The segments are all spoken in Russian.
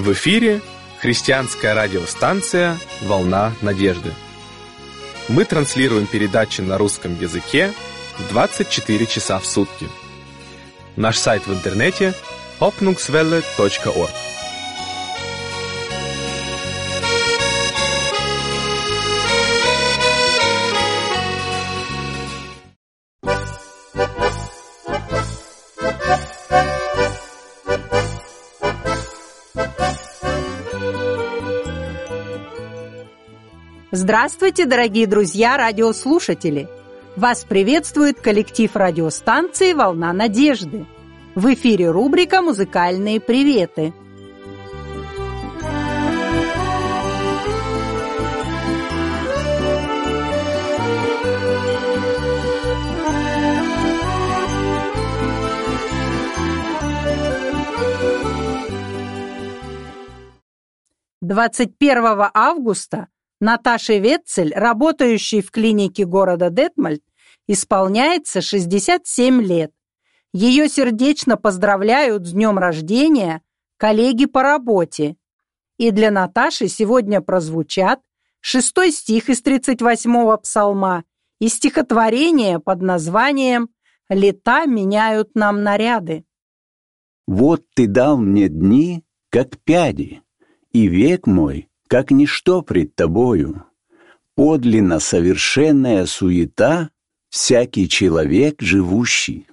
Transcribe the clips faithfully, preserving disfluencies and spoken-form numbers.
В эфире христианская радиостанция «Волна надежды». Мы транслируем передачи на русском языке двадцать четыре часа в сутки. Наш сайт в интернете hoffnungswelle точка org. Здравствуйте, дорогие друзья, радиослушатели! Вас приветствует коллектив радиостанции «Волна надежды». В эфире рубрика «Музыкальные приветы». двадцать первого августа Наташе Ветцель, работающей в клинике города Детмольд, исполняется шестьдесят семь лет. Ее сердечно поздравляют с днем рождения коллеги по работе. И для Наташи сегодня прозвучат шестой стих из тридцать восьмого псалма и стихотворение под названием «Лета меняют нам наряды». «Вот ты дал мне дни, как пяди, и век мой, как ничто пред тобою. Подлинно совершенная суета всякий человек живущий».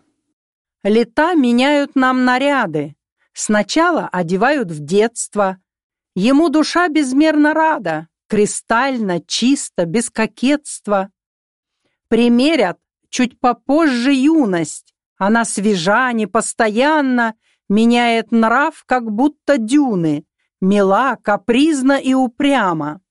Лета меняют нам наряды. Сначала одевают в детство. Ему душа безмерно рада, кристально, чисто, без кокетства. Примерят чуть попозже юность. Она свежа, непостоянна, меняет нрав, как будто дюны, мила, капризна и упряма.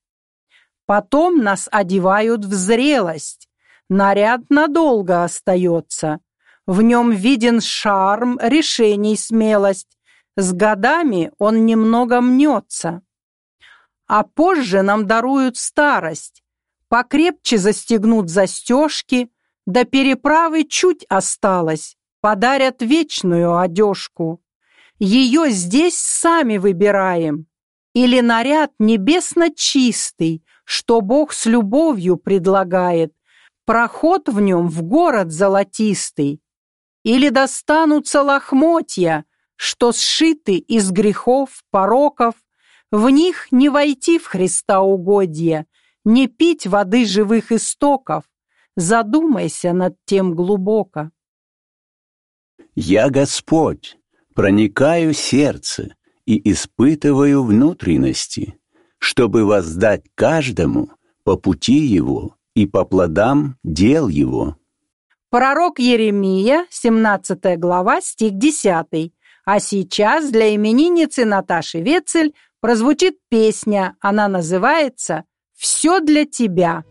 Потом нас одевают в зрелость. Наряд надолго остается. В нем виден шарм, решений смелость. С годами он немного мнется. А позже нам даруют старость. Покрепче застегнут застежки, до переправы чуть осталось. Подарят вечную одежку. Ее здесь сами выбираем. Или наряд небесно чистый, что Бог с любовью предлагает, проход в нем в город золотистый. Или достанутся лохмотья, что сшиты из грехов, пороков, в них не войти в Христа угодья, не пить воды живых истоков. Задумайся над тем глубоко. «Я Господь, проникаю в сердце и испытываю внутренности, чтобы воздать каждому по пути его и по плодам дел его». Пророк Еремия, семнадцатая глава, стих десятый. А сейчас для именинницы Наташи Ветцель прозвучит песня. Она называется «Все для тебя».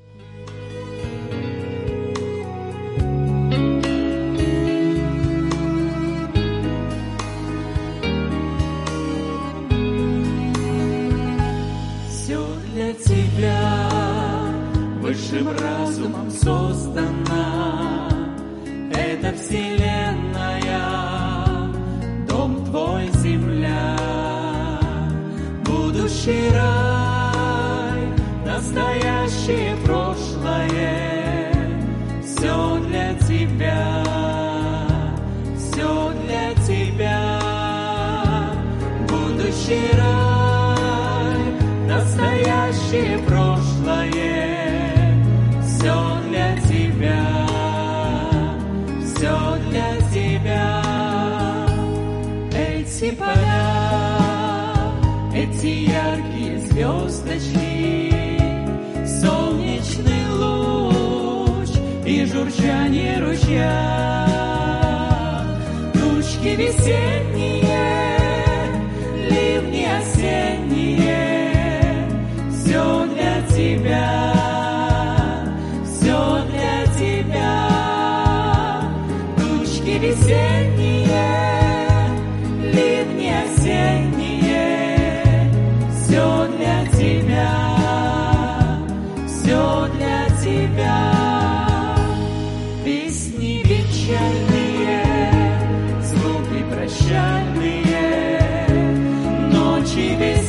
Все для тебя высшим разумом создана эта вселенная, дом твой, земля, будущий рай, настоящее прошлое. Все для тебя, все для тебя, будущий рай, настоящее прошлое. Все для тебя, все для тебя. Эти поля, эти яркие звездочки, солнечный луч и журчание ручья, тучки весенние, ливни осенние. Все для тебя, все для тебя. Весенние, ливни осенние. Все для тебя, все для тебя. Песни печальные, звуки прощальные, ночи без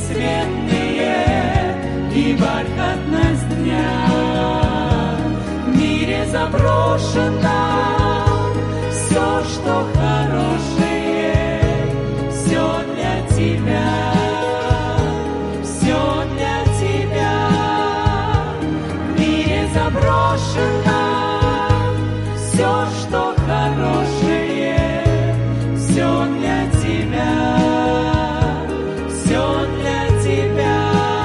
бархатность дня. В мире заброшено все, что хорошее, все для тебя, все для тебя. В мире заброшено все, что хорошее, все для тебя, все для тебя.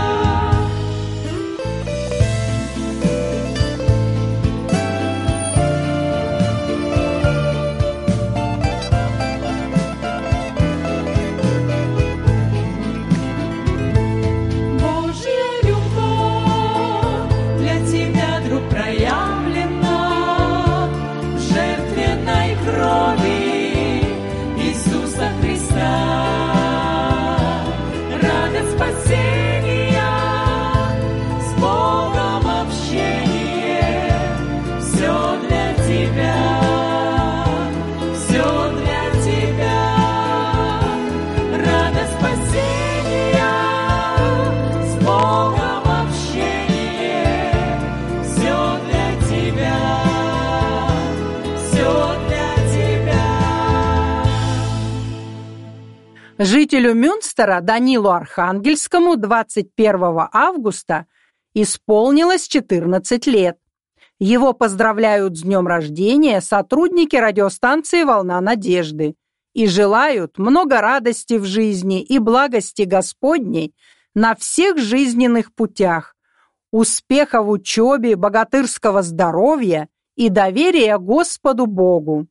Жителю Мюнстера Данилу Архангельскому двадцать первого августа исполнилось четырнадцать лет. Его поздравляют с днем рождения сотрудники радиостанции «Волна надежды» и желают много радости в жизни и благости Господней на всех жизненных путях, успеха в учебе, богатырского здоровья и доверия Господу Богу.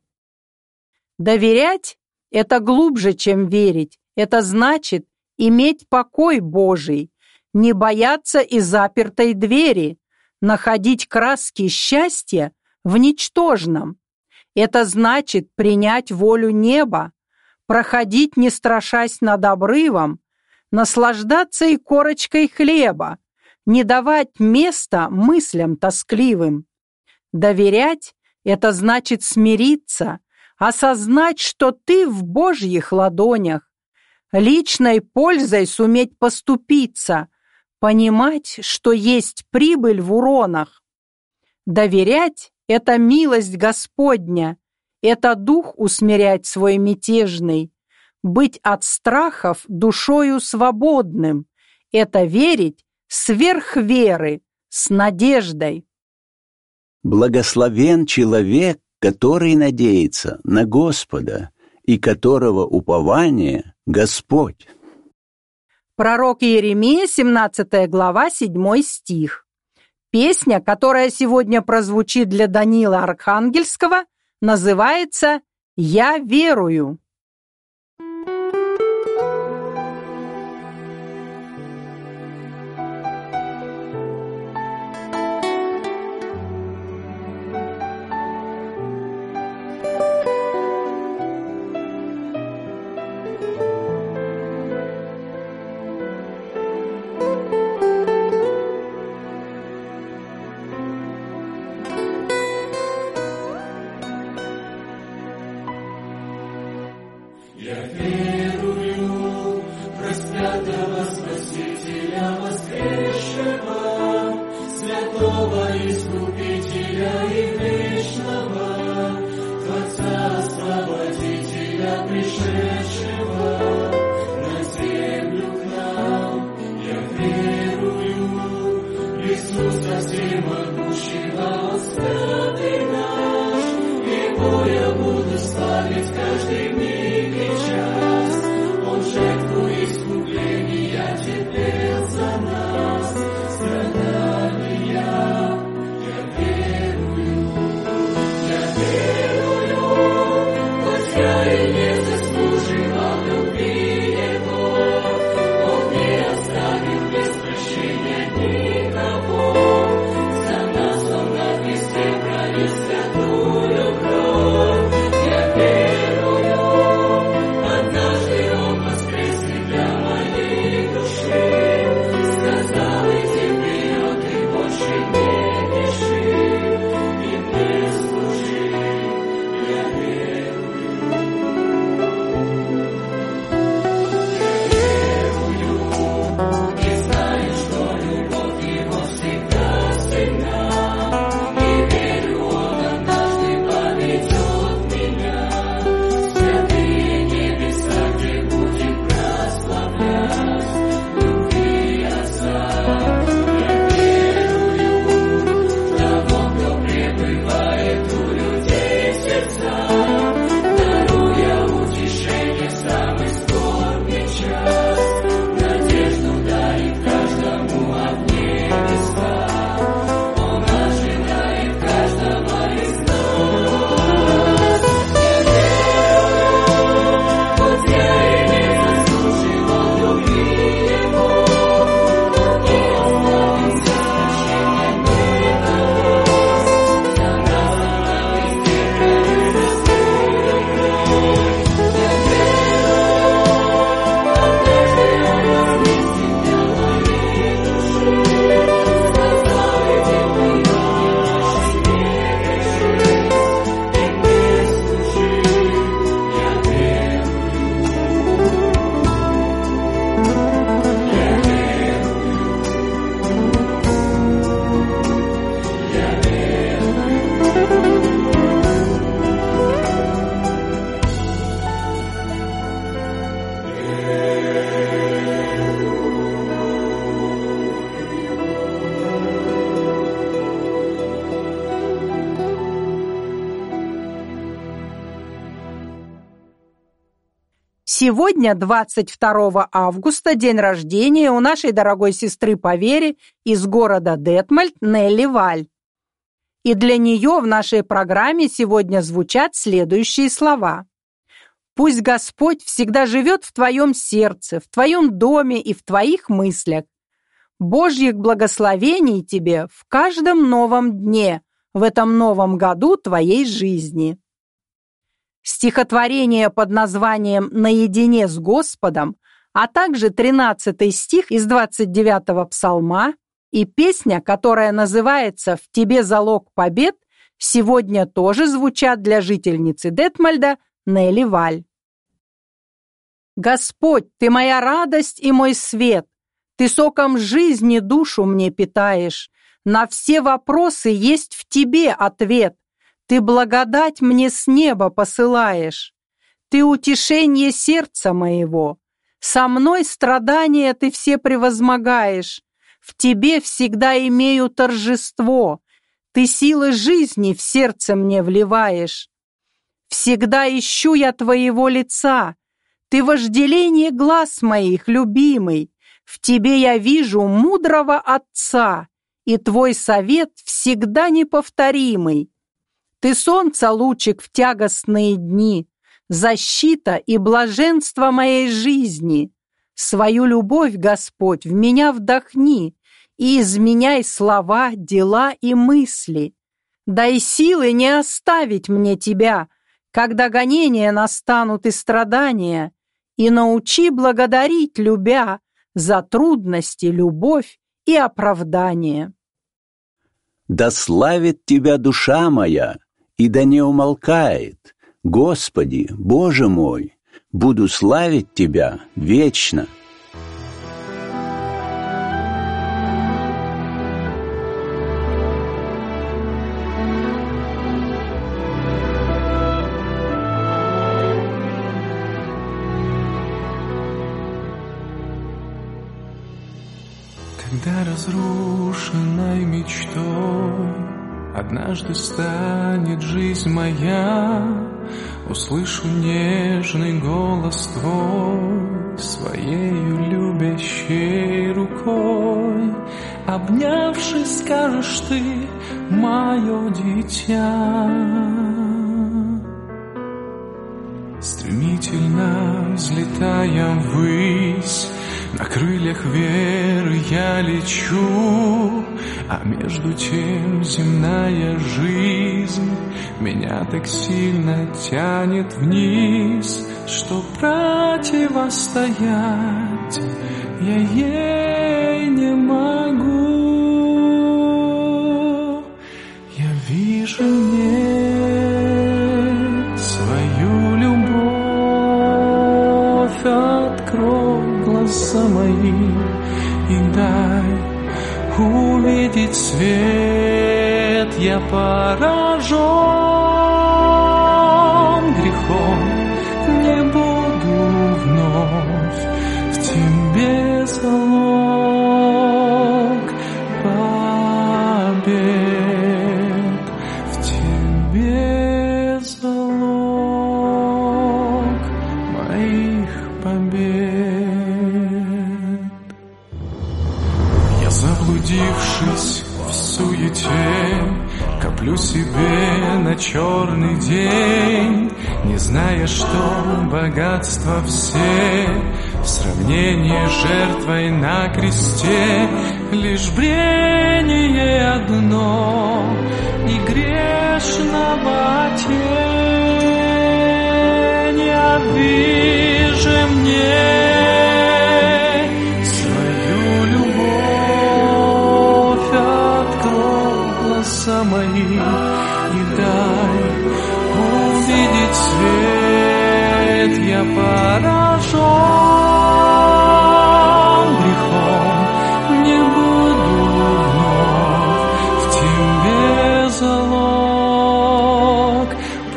Доверять – это глубже, чем верить. Это значит иметь покой Божий, не бояться и запертой двери, находить краски счастья в ничтожном. Это значит принять волю неба, проходить, не страшась над обрывом, наслаждаться и корочкой хлеба, не давать места мыслям тоскливым. Доверять – это значит смириться, осознать, что ты в Божьих ладонях, личной пользой суметь поступиться, понимать, что есть прибыль в уронах. Доверять – это милость Господня, это дух усмирять свой мятежный, быть от страхов душою свободным, это верить сверх веры, с надеждой. Благословен человек, который надеется на Господа и которого упование Господь. Пророк Иеремия, семнадцатая глава, седьмой стих. Песня, которая сегодня прозвучит для Данила Архангельского, называется «Я верую». Я верую в распятого Спасителя воскресшего, святого Искупителя и вечного, Творца Освободителя пришедшего на землю к нам. Я верую в Иисуса всемогущего, святый наш, Его я буду славить каждый миг и час. Он жертву искупления терпел за нас, страдания, я верую. Сегодня, двадцать второго августа, день рождения у нашей дорогой сестры по вере из города Детмольд Нелли Валь. И для нее в нашей программе сегодня звучат следующие слова. «Пусть Господь всегда живет в твоем сердце, в твоем доме и в твоих мыслях. Божьих благословений тебе в каждом новом дне, в этом новом году твоей жизни». Стихотворение под названием «Наедине с Господом», а также тринадцатый стих из двадцать девятого псалма и песня, которая называется «В тебе залог побед», сегодня тоже звучат для жительницы Детмольда Нелли Валь. «Господь, Ты моя радость и мой свет, Ты соком жизни душу мне питаешь, на все вопросы есть в Тебе ответ, Ты благодать мне с неба посылаешь, Ты утешение сердца моего, со мной страдания Ты все превозмогаешь, в Тебе всегда имею торжество, Ты силы жизни в сердце мне вливаешь. Всегда ищу я Твоего лица, Ты вожделение глаз моих, любимый, в Тебе я вижу мудрого Отца, и Твой совет всегда неповторимый. Ты солнце лучик в тягостные дни, защита и блаженство моей жизни. Свою любовь, Господь, в меня вдохни и изменяй слова, дела и мысли. Дай силы не оставить мне Тебя, когда гонения настанут и страдания, и научи благодарить, любя, за трудности, любовь и оправдание. Да славит Тебя душа моя, и да не умолкает. Господи, Боже мой, буду славить Тебя вечно. Когда разрушенной мечтой однажды станет жизнь моя, услышу нежный голос Твой, своею любящей рукой, обнявшись, скажешь Ты, мое дитя. Стремительно взлетая ввысь, на крыльях веры я лечу, а между тем земная жизнь меня так сильно тянет вниз, что противостоять я ей не могу. Я вижу мне свою любовь, открой глаза мои и дай увидеть свет. Я поражен грехом, не буду вновь в Тебе залог побед, в Тебе залог моих побед. Я, заблудившись в суете, коплю себе на черный день, не зная, что богатства все в сравнении с жертвой на кресте лишь брение одно и грешного тень. Обвижи мне свою любовь, открой глаза мои и дай увидеть свет. Я поражен грехом, не буду вновь в Тебе залог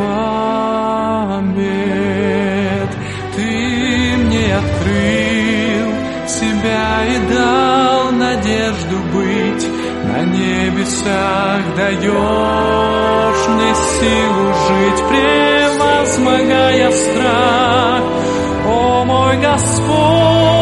побед. Ты мне открыл себя и дал надежду быть на небесах, даешь мне силу жить, превозмогая страх. О, Твой Господь.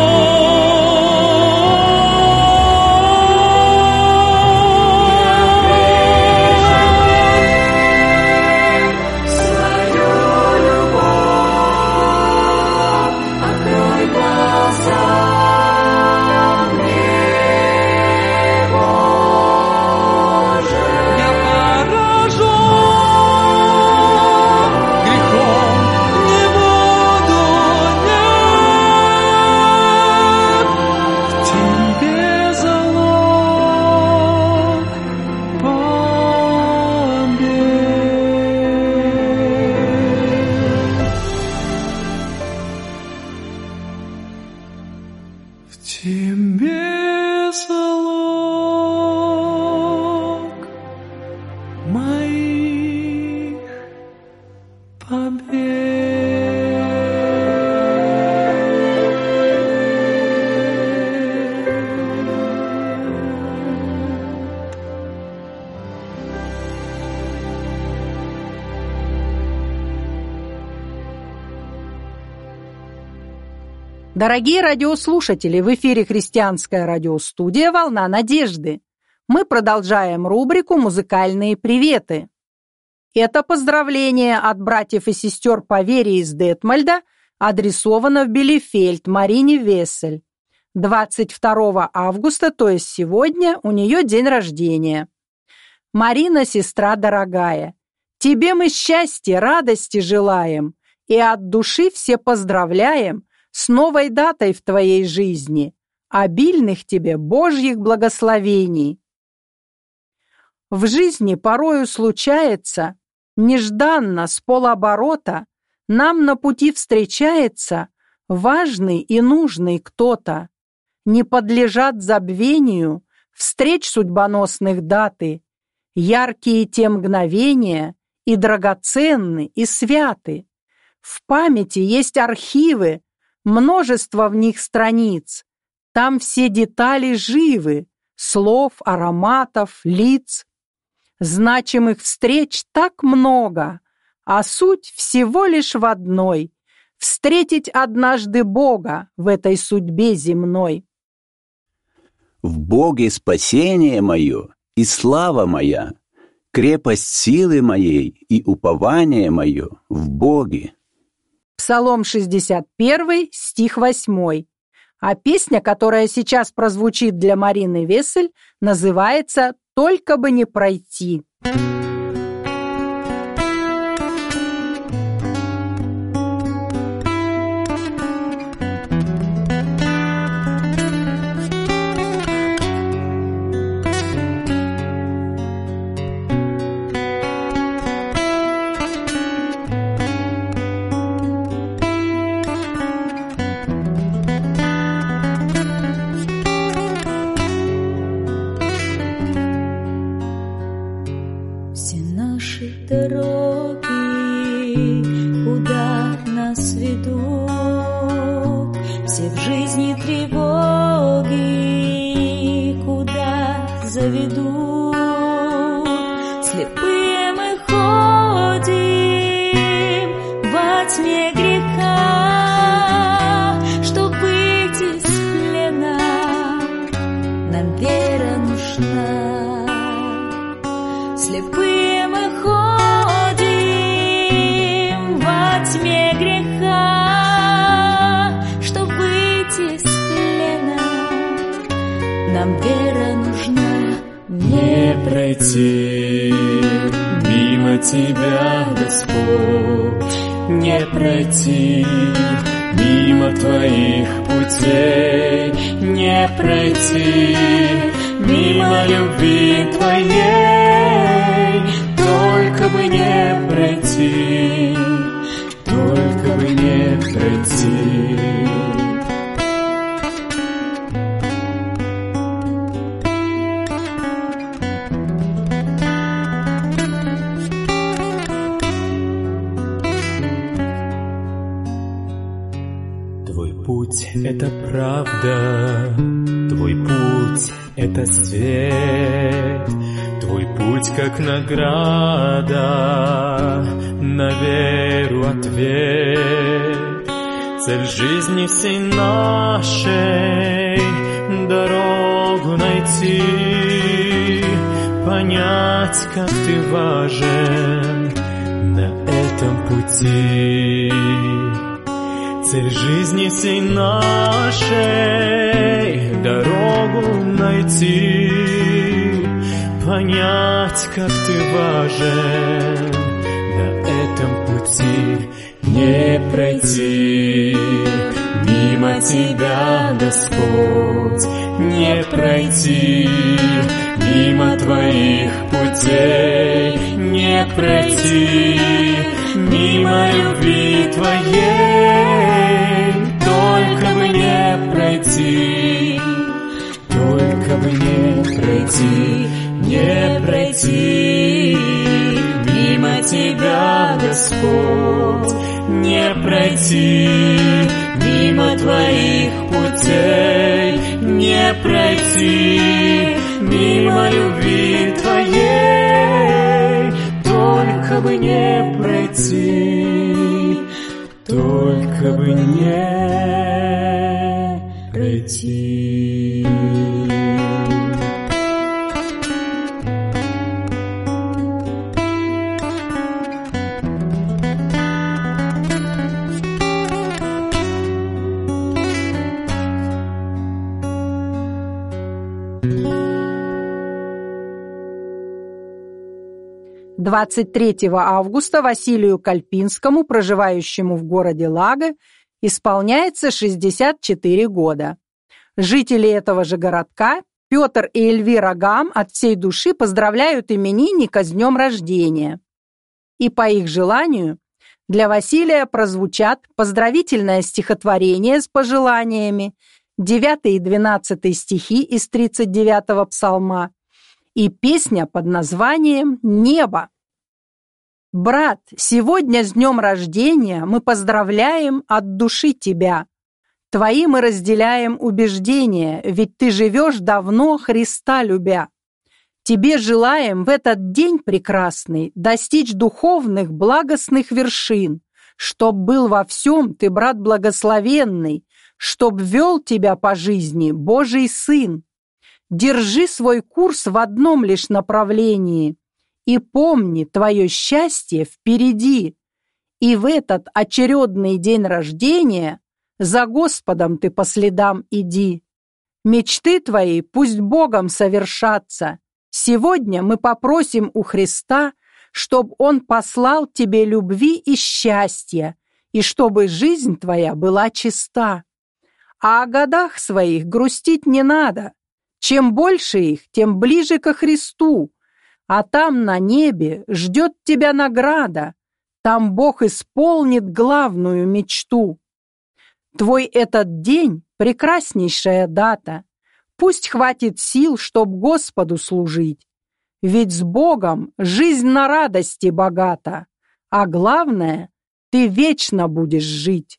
Тебе залог моих побед. Дорогие радиослушатели, в эфире христианская радиостудия «Волна надежды». Мы продолжаем рубрику «Музыкальные приветы». Это поздравление от братьев и сестер по вере из Детмольда адресовано в Билефельд Марине Вессель. двадцать второго августа, то есть сегодня, у нее день рождения. Марина, сестра дорогая, тебе мы счастья, радости желаем и от души все поздравляем с новой датой в твоей жизни, обильных тебе Божьих благословений. В жизни порою случается, нежданно, с полоборота, нам на пути встречается важный и нужный кто-то. Не подлежат забвению встреч судьбоносных даты, яркие те мгновения и драгоценны, и святы. В памяти есть архивы, множество в них страниц, там все детали живы, слов, ароматов, лиц. Значимых встреч так много, а суть всего лишь в одной — встретить однажды Бога в этой судьбе земной. В Боге спасение мое и слава моя, крепость силы моей и упование мое в Боге. Псалом шестьдесят один, стих восемь. А песня, которая сейчас прозвучит для Марины Вессель, называется «Только бы не пройти». Мимо Тебя, Господь, не пройти, мимо Твоих путей не пройти, мимо любви Твоей, только бы не пройти, только бы не пройти. Это правда, Твой путь — это свет, Твой путь как награда, на веру ответ. цель жизни всей нашей, дорогу найти, понять, как ты важен на этом пути. Цель жизни всей нашей, дорогу найти, понять, как ты важен на этом пути. Не пройти мимо тебя, Господь, не пройти мимо твоих путей, не пройти мимо любви твоей, только бы не пройти, только бы не пройти, не пройти мимо тебя, Господь, не пройти мимо твоих путей, не пройти мимо любви твоей, только бы не пройти, только бы не пройти. двадцать третьего августа Василию Кальпинскому, проживающему в городе Лага, исполняется шестьдесят четыре года. Жители этого же городка, Петр и Эльвира Гам, от всей души поздравляют именинника с днем рождения. И по их желанию для Василия прозвучат поздравительное стихотворение с пожеланиями, девятый и двенадцатый стихи из тридцать девятого псалма и песня под названием «Небо». Брат, сегодня с днем рождения мы поздравляем от души тебя. Твои мы разделяем убеждения, ведь ты живешь давно, Христа любя. Тебе желаем в этот день прекрасный достичь духовных благостных вершин, чтоб был во всем ты, брат благословенный, чтоб вел тебя по жизни Божий Сын. Держи свой курс в одном лишь направлении и помни, твое счастье впереди. И в этот очередный день рождения за Господом ты по следам иди. Мечты твои пусть Богом совершатся. Сегодня мы попросим у Христа, чтоб Он послал тебе любви и счастья, и чтобы жизнь твоя была чиста. А о годах своих грустить не надо. Чем больше их, тем ближе ко Христу. А там на небе ждет тебя награда. Там Бог исполнит главную мечту. Твой этот день — прекраснейшая дата. Пусть хватит сил, чтоб Господу служить. Ведь с Богом жизнь на радости богата. А главное, ты вечно будешь жить.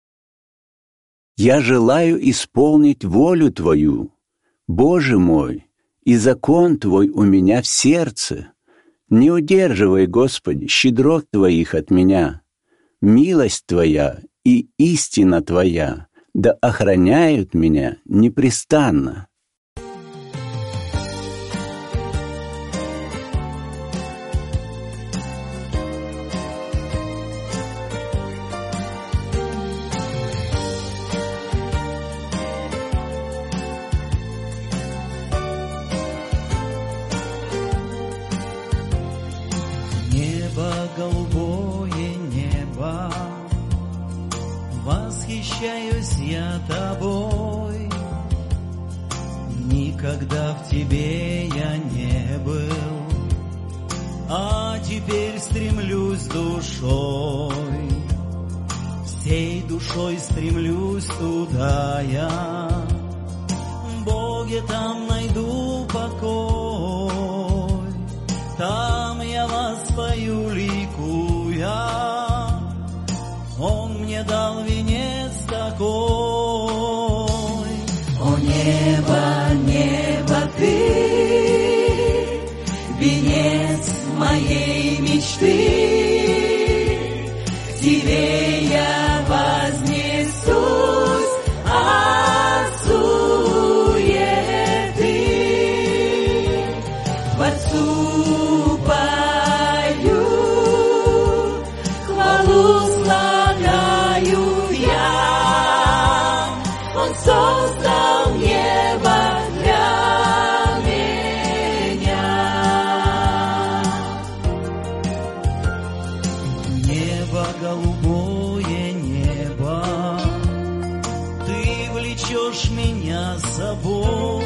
Я желаю исполнить волю Твою, Боже мой, и закон Твой у меня в сердце. Не удерживай, Господи, щедрот Твоих от меня. Милость Твоя и истина Твоя да охраняют меня непрестанно. Голубое небо, восхищаюсь я тобой. Никогда в тебе я не был, а теперь стремлюсь душой, всей душой стремлюсь туда я. В Боге там найду покой, там я воспою ликуя. Он мне дал венец такой. О небо, небо, ты венец моей мечты. К тебе я вознесусь Отцу пою, хвалу слагаю я. Он создал небо для меня. Небо голубое, небо, ты влечешь меня с собой.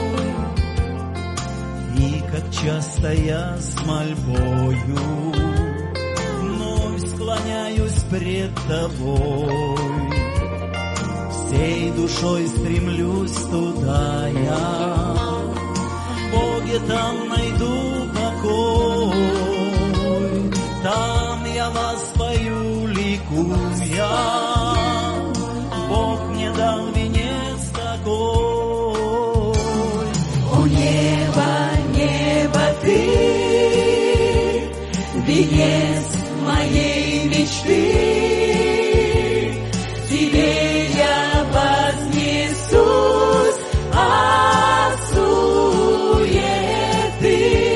И как часто я с мольбою вновь склоняюсь пред тобой, всей душой стремлюсь туда я, в Боге там найду покой, там я воспою, ликуя, Бог мне дал венец такой. О небо, небо, ты венец моей мечты, тебе я вознесусь от суеты,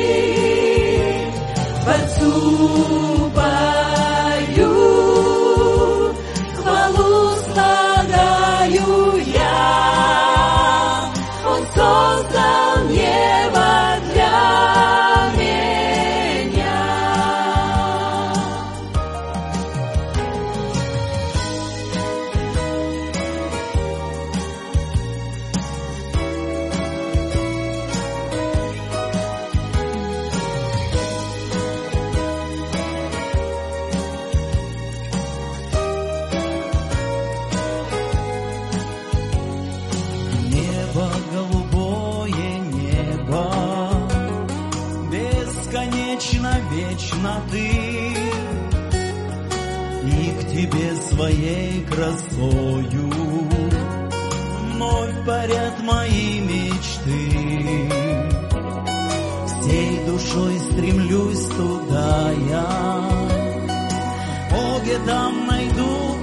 в Отцу пою, хвалу слагаю я. Он создал небо для меня. Небо голубое, небо, бесконечно, вечно ты, и к тебе своей красою вновь парят мои мечты. Всей душой стремлюсь туда я, в Боге там найду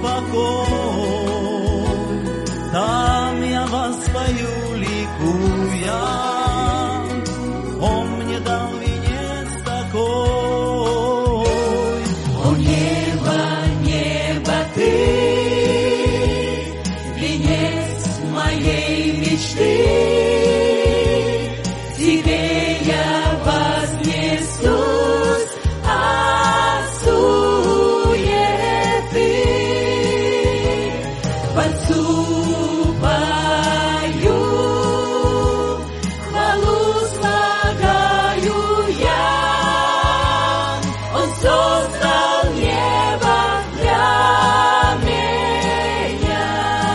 покой, там я воспою, ликуя, Он мне дал венец такой. О небо, небо, ты венец моей мечты, тебе я вознесусь от суеты, в Отцу пою, хвалу слагаю я. Он создал небо для меня.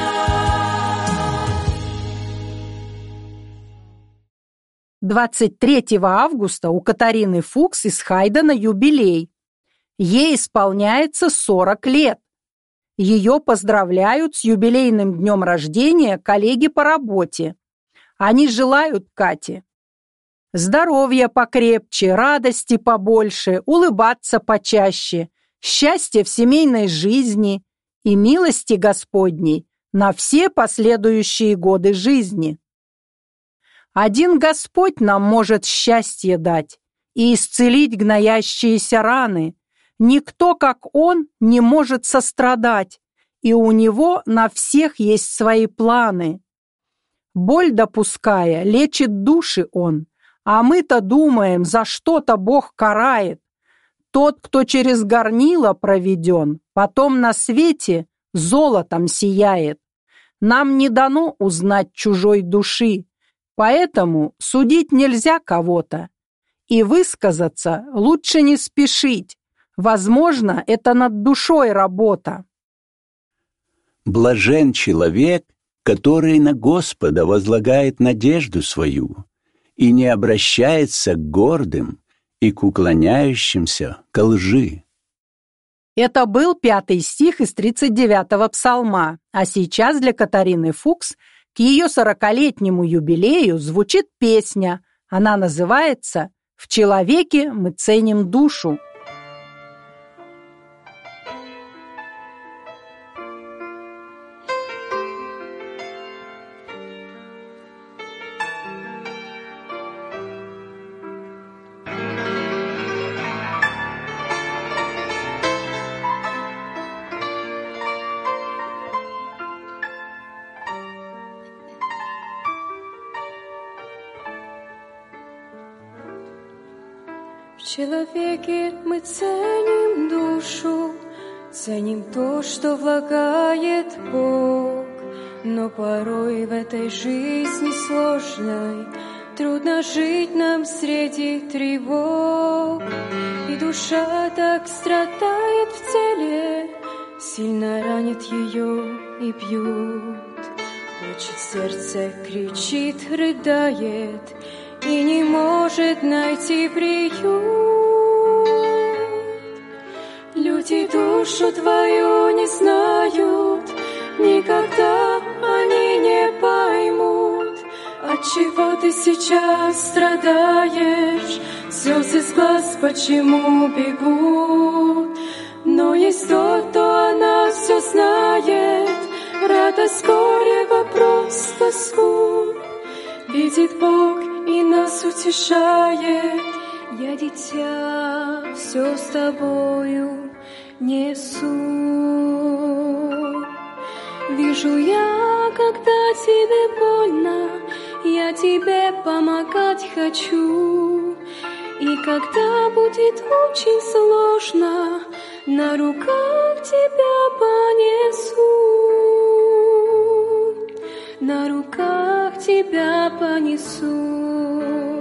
двадцать третьего августа у Катарины Фукс из Хайдена юбилей. Ей исполняется сорок лет. Ее поздравляют с юбилейным днем рождения коллеги по работе. Они желают Кате здоровья покрепче, радости побольше, улыбаться почаще, счастья в семейной жизни и милости Господней на все последующие годы жизни. Один Господь нам может счастье дать и исцелить гноящиеся раны. Никто, как Он, не может сострадать, и у Него на всех есть свои планы. Боль допуская, лечит души Он, а мы-то думаем, за что-то Бог карает. Тот, кто через горнило проведен, потом на свете золотом сияет. Нам не дано узнать чужой души, поэтому судить нельзя кого-то. И высказаться лучше не спешить. Возможно, это над душой работа. Блажен человек, который на Господа возлагает надежду свою и не обращается к гордым и к уклоняющимся ко лжи. Это был пятый стих из тридцать девятого псалма, а сейчас для Катарины Фукс к ее сорокалетнему юбилею звучит песня. Она называется «В человеке мы ценим душу». человеке мы ценим душу, ценим то, что влагает Бог, но порой в этой жизни сложной трудно жить нам среди тревог, и душа так страдает в теле, сильно ранит ее и бьют. Плачет сердце, кричит, рыдает и не может найти приют. Люди душу твою не знают, никогда они не поймут, отчего ты сейчас страдаешь, слезы с глаз почему бегут. Но есть тот, кто о нас все знает, радость, горе, вопрос, тоску. Видит Бог и нас утешает. Я, дитя, все с тобою несу. Вижу я, когда тебе больно, я тебе помогать хочу. И когда будет очень сложно, на руках тебя понесу. На руках тебя понесу.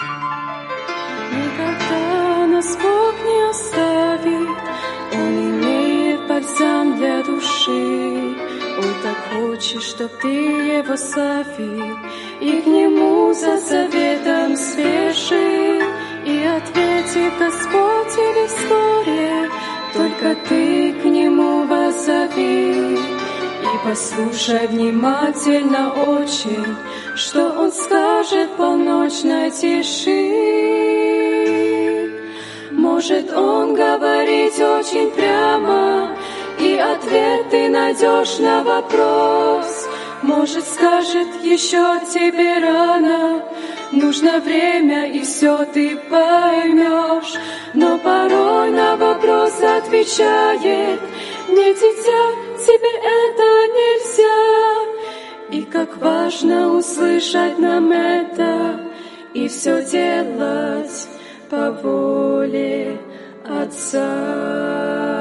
Никогда нас Бог не оставит, Он имеет бальзам для души. Он так хочет, чтоб ты его славил, и к нему за заветом спеши. И ответит Господь тебе вскоре, только ты к нему воззови. И послушай внимательно очень, что он скажет в полночной тиши. Может он говорить очень прямо, и ответ ты найдешь на вопрос. Может скажет еще тебе рано, нужно время, и все ты поймешь. Но порой на вопрос отвечает: не, дитя, тебе это нельзя. И как важно услышать нам это, и все делать по воле Отца.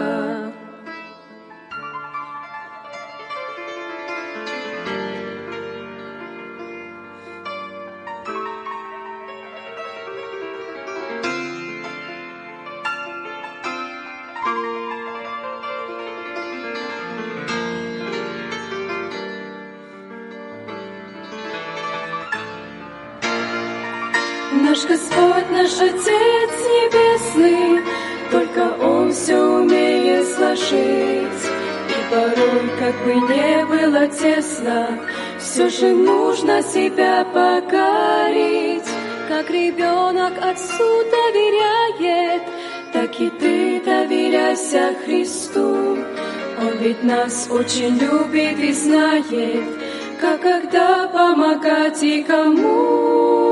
Наш Господь, наш Отец Небесный, только Он все умеет сложить. И порой, как бы не было тесно, все же нужно себя покорить. Как ребенок Отцу доверяет, так и ты доверяйся Христу. Он ведь нас очень любит и знает, как когда помогать и кому.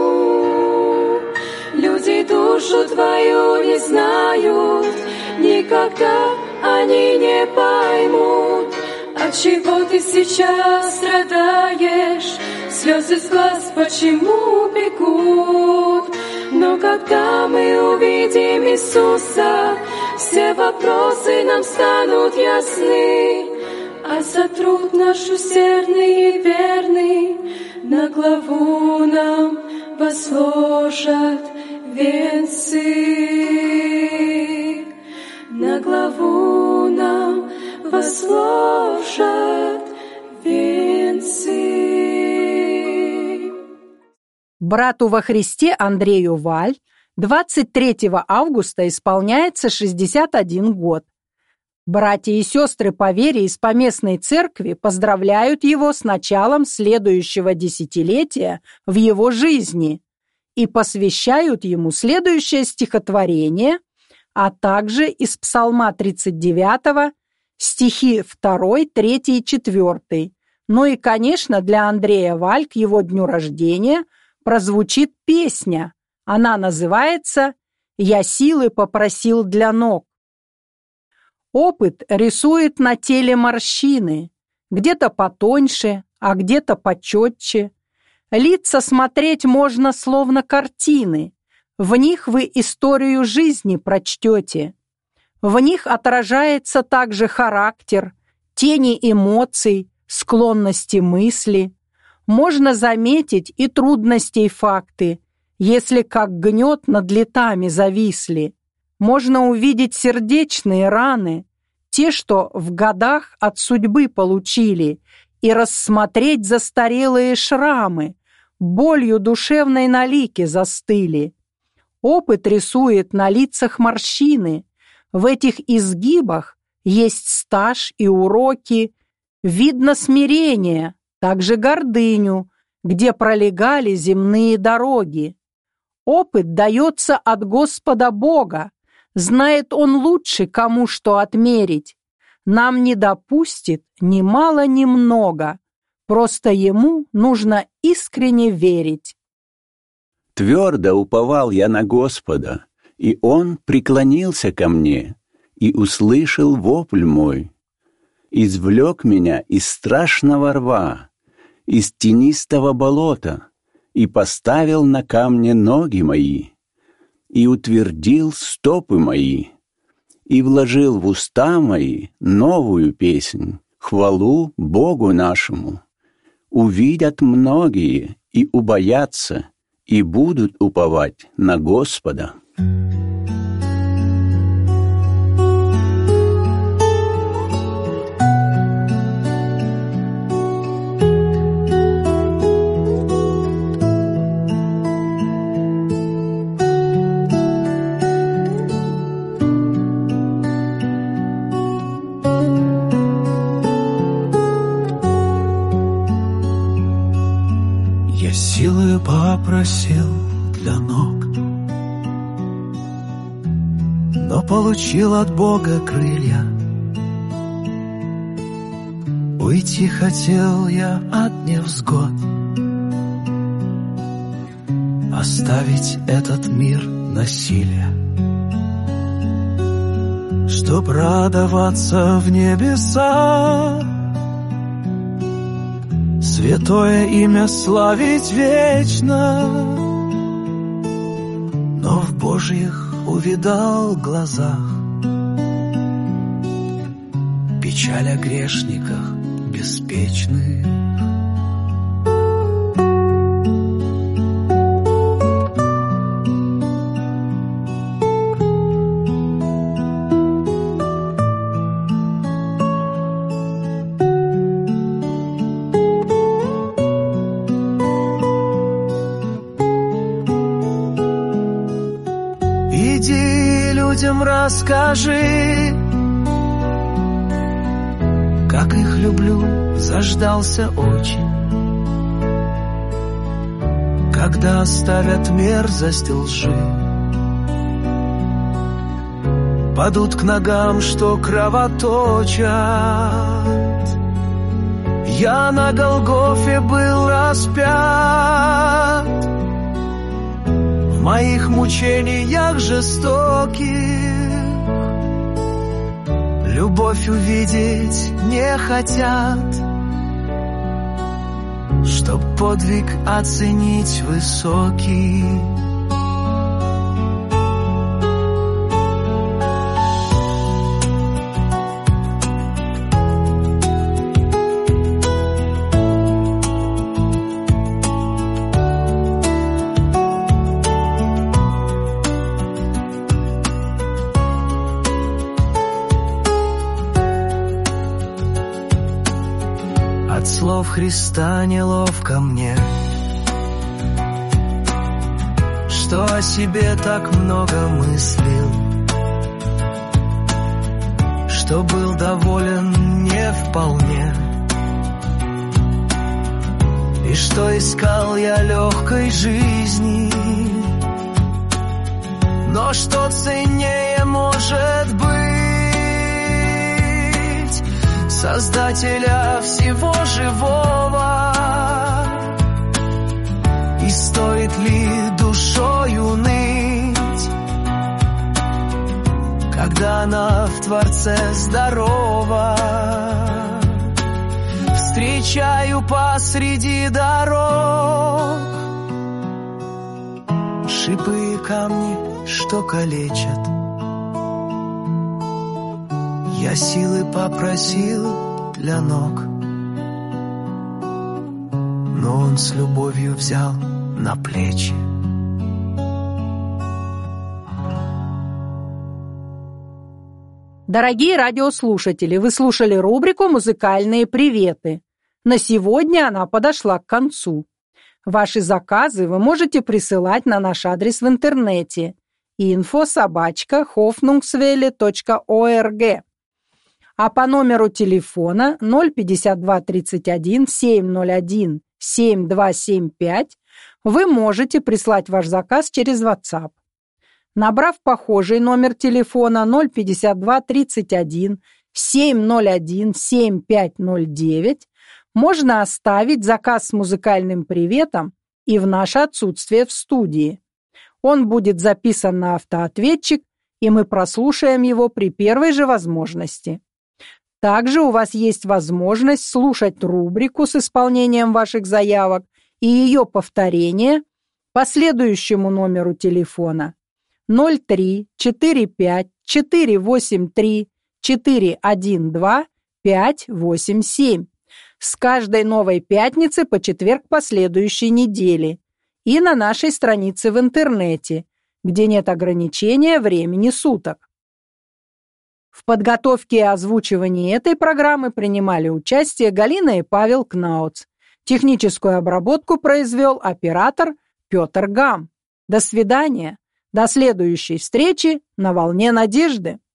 Люди душу твою не знают, никогда они не поймут, отчего ты сейчас страдаешь, слезы с глаз почему бегут. Но когда мы увидим Иисуса, все вопросы нам станут ясны, а за труд наш усердный и верный на главу нам возложат венцы. На главу нам возложат венцы. Брату во Христе Андрею Валь двадцать третьего августа исполняется шестьдесят один год. Братья и сестры по вере из поместной церкви поздравляют его с началом следующего десятилетия в его жизни и посвящают ему следующее стихотворение, а также из Псалма тридцать девятого стихи два, три и четыре. Ну и, конечно, для Андрея Валь к его дню рождения прозвучит песня. Она называется «Я силы попросил для ног». Опыт рисует на теле морщины, где-то потоньше, а где-то почетче. Лица смотреть можно словно картины. В них вы историю жизни прочтете. В них отражается также характер, тени эмоций, склонности мысли. Можно заметить и трудностей факты, если как гнет над летами зависли. Можно увидеть сердечные раны, те, что в годах от судьбы получили, и рассмотреть застарелые шрамы, болью душевной на лике застыли. Опыт рисует на лицах морщины. В этих изгибах есть стаж и уроки. Видно смирение, также гордыню, где пролегали земные дороги. Опыт дается от Господа Бога. Знает Он лучше, кому что отмерить. Нам не допустит ни мало, ни много. Просто Ему нужно искренне верить. Твердо уповал я на Господа, и Он преклонился ко мне и услышал вопль мой. Извлек меня из страшного рва, из тенистого болота, и поставил на камне ноги мои, и утвердил стопы мои, и вложил в уста мои новую песнь, хвалу Богу нашему. Увидят многие и убоятся, и будут уповать на Господа. Силою попросил для ног, но получил от Бога крылья. Уйти хотел я от невзгод, оставить этот мир насилия, чтоб радоваться в небесах, святое имя славить вечно. Но в Божьих увидал глазах печаль о грешниках беспечных. Людям расскажи, как их люблю, заждался очень. Когда оставят мерзость лжи, падут к ногам, что кровоточат. Я на Голгофе был распят, в моих мучениях жестоких любовь увидеть не хотят, чтоб подвиг оценить высокий. От слов Христа неловко мне, что о себе так много мыслил, что был доволен не вполне, и что искал я легкой жизни. Но что ценнее может быть Создателя всего живого? И стоит ли душою ныть, когда она в Творце здорова? Встречаю посреди дорог шипы и камни, что калечат. Я силы попросил для ног, но он с любовью взял на плечи. Дорогие радиослушатели, вы слушали рубрику «Музыкальные приветы». На сегодня она подошла к концу. Ваши заказы вы можете присылать на наш адрес в интернете инфо собака хофнунгсвелле точка орг. А по номеру телефона ноль пятьдесят два тридцать один семь ноль один семь два семь пять вы можете прислать ваш заказ через WhatsApp. Набрав похожий номер телефона ноль пятьдесят два тридцать один семь ноль один семь пять ноль девять, можно оставить заказ с музыкальным приветом и в наше отсутствие в студии. Он будет записан на автоответчик, и мы прослушаем его при первой же возможности. Также у вас есть возможность слушать рубрику с исполнением ваших заявок и ее повторение по следующему номеру телефона ноль три четыре пять четыре восемь три четыре один два пять восемь семь с каждой новой пятницы по четверг последующей недели и на нашей странице в интернете, где нет ограничения времени суток. В подготовке и озвучивании этой программы принимали участие Галина и Павел Кнауц. Техническую обработку произвел оператор Петр Гам. До свидания. До следующей встречи на волне надежды.